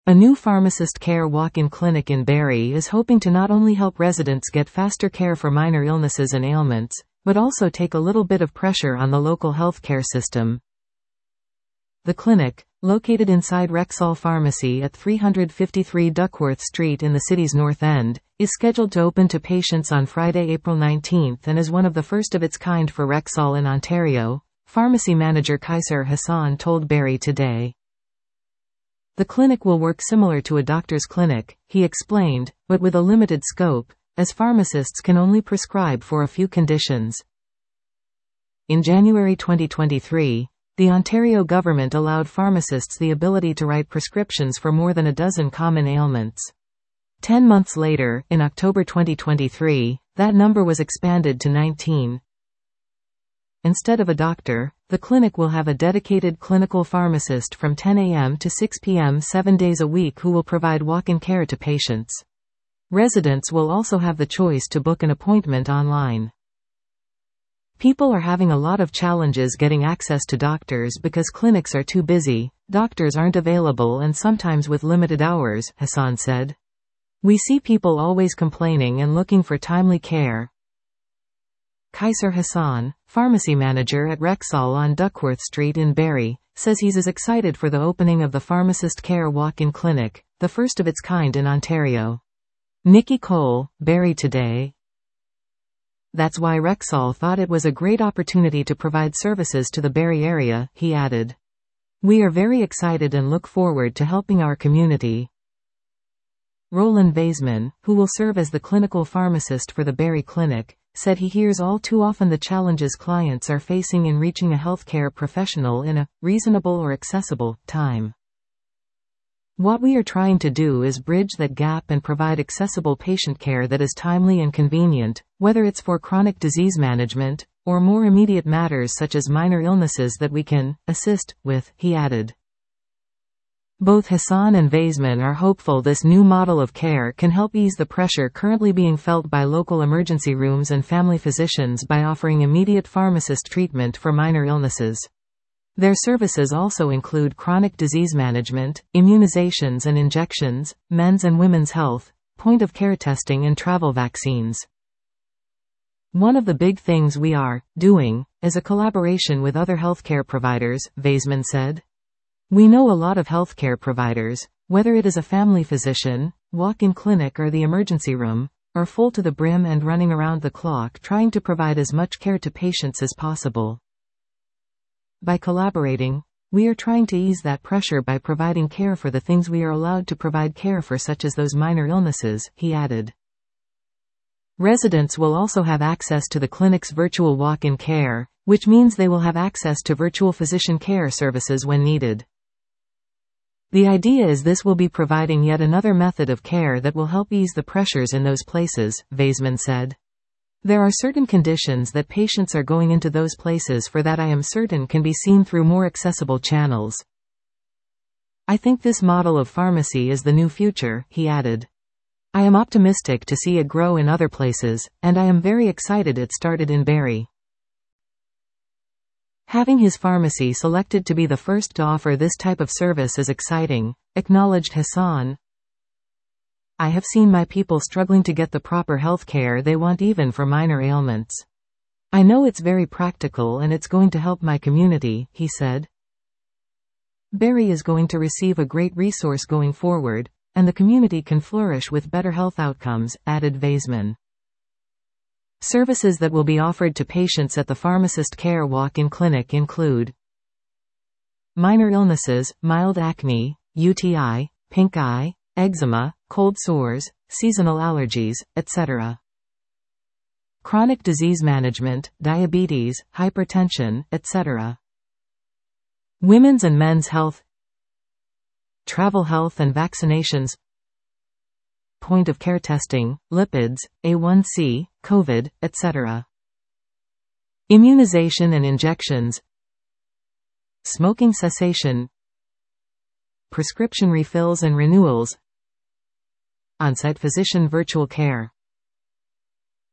A new pharmacist care walk-in clinic in Barrie is hoping to not only help residents get faster care for minor illnesses and ailments, but also take a little bit of pressure on the local healthcare system. The clinic, located inside Rexall Pharmacy at 353 Duckworth Street in the city's North End, is scheduled to open to patients on Friday, April 19 and is one of the first of its kind for Rexall in Ontario, pharmacy manager Kaiser Hassan told Barrie Today. The clinic will work similar to a doctor's clinic, he explained, but with a limited scope, as pharmacists can only prescribe for a few conditions. In January 2023, the Ontario government allowed pharmacists the ability to write prescriptions for more than a dozen common ailments. 10 months later, in October 2023, that number was expanded to 19. Instead of a doctor, the clinic will have a dedicated clinical pharmacist from 10 a.m. to 6 p.m. 7 days a week who will provide walk-in care to patients. Residents will also have the choice to book an appointment online. People are having a lot of challenges getting access to doctors because clinics are too busy, doctors aren't available and sometimes with limited hours, Hassan said. We see people always complaining and looking for timely care. Kaiser Hassan, pharmacy manager at Rexall on Duckworth Street in Barrie, says he's as excited for the opening of the pharmacist care walk-in clinic, the first of its kind in Ontario. Nikki Cole, Barrie Today. That's why Rexall thought it was a great opportunity to provide services to the Barrie area, he added. We are very excited and look forward to helping our community. Roland Vaisman, who will serve as the clinical pharmacist for the Barrie Clinic, said he hears all too often the challenges clients are facing in reaching a healthcare professional in a reasonable or accessible time. What we are trying to do is bridge that gap and provide accessible patient care that is timely and convenient, whether it's for chronic disease management, or more immediate matters such as minor illnesses that we can assist with, he added. Both Hassan and Vaisman are hopeful this new model of care can help ease the pressure currently being felt by local emergency rooms and family physicians by offering immediate pharmacist treatment for minor illnesses. Their services also include chronic disease management, immunizations and injections, men's and women's health, point-of-care testing and travel vaccines. One of the big things we are doing is a collaboration with other healthcare providers, Vaisman said. We know a lot of healthcare providers, whether it is a family physician, walk-in clinic or the emergency room, are full to the brim and running around the clock trying to provide as much care to patients as possible. By collaborating, we are trying to ease that pressure by providing care for the things we are allowed to provide care for, such as those minor illnesses, he added. Residents will also have access to the clinic's virtual walk-in care, which means they will have access to virtual physician care services when needed. The idea is this will be providing yet another method of care that will help ease the pressures in those places, Vaisman said. There are certain conditions that patients are going into those places for that I am certain can be seen through more accessible channels. I think this model of pharmacy is the new future, he added. I am optimistic to see it grow in other places, and I am very excited it started in Barrie. Having his pharmacy selected to be the first to offer this type of service is exciting, acknowledged Hassan. I have seen my people struggling to get the proper health care they want even for minor ailments. I know it's very practical and it's going to help my community, he said. Barrie is going to receive a great resource going forward, and the community can flourish with better health outcomes, added Vaisman. Services that will be offered to patients at the pharmacist care walk-in clinic include minor illnesses, mild acne, UTI, pink eye, eczema, cold sores, seasonal allergies, etc. Chronic disease management, diabetes, hypertension, etc. Women's and men's health, travel health and vaccinations, point-of-care testing, lipids, A1C, COVID, etc. Immunization and injections, smoking cessation, prescription refills and renewals, on-site physician virtual care.